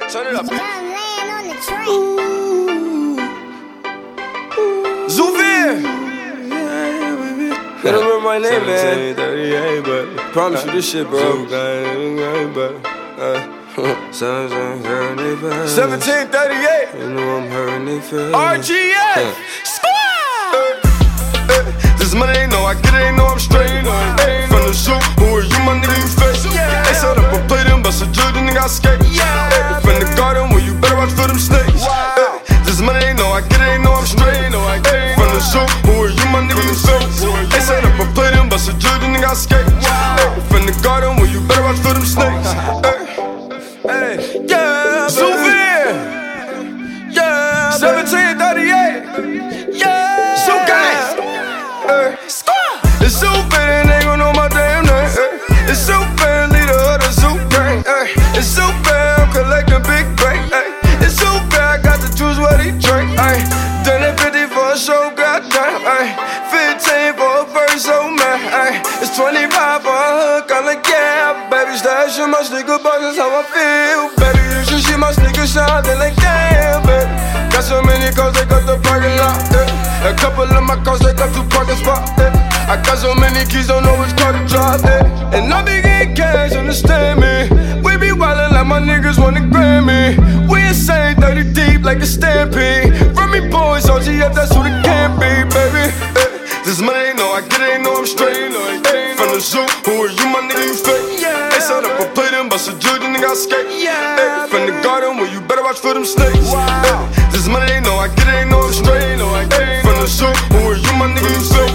Turn it up. Zouvir! Gotta remember my name, man. 38, but Promise you this shit, bro. 1738. You know I'm hurting they feel. RGA. Squad. This money ain't no, I get it, ain't no, I'm straight. From the zoo, who are you, my nigga, you fake. They set up a plate and bust a jewel, the nigga I skate. From the garden, where you better watch for them snakes. This money ain't no, I get it, ain't no, I'm straight. From the zoo, who are you, my nigga, you fake. They set up a plate and bust a jewel, the nigga I skate. From the garden, where you better watch for them snakes. Yeah, Zouvir. Yeah, 1738. Yeah, Zoo Gang. It's Zouvir and they gon' know my damn name. It's Zouvir, leader of the Zoo Gang. It's Zouvir, I'm collecting big bank. It's Zouvir, I got to choose what he drink. Done it 50 for a show, goddamn. 15 for a verse, oh man. It's 25 for a hook, I'm like, yeah, baby, stash in my sneaker box, that's how I feel, baby. You should see my sneakers shine, they like, damn, baby. Got so many cars, they got the parking lot. A couple of my cars, they got 2 parking spots. I got so many keys, don't know which car to drive. And I be getting cash, understand me. We be wildin' like my niggas want a Grammy. We insane, 30 deep like a stampede. From me boys, OGF, that's who they can be, baby. This money ain't no, I get it, ain't no, I'm straight. From the zoo, who are you, my nigga, you fake. They set up a plate and bust a jewel, the nigga I skate. From the garden, where you better watch for them snakes. This money ain't no, I get it, ain't no, I'm straight. From the zoo, who are you, my nigga, you fake.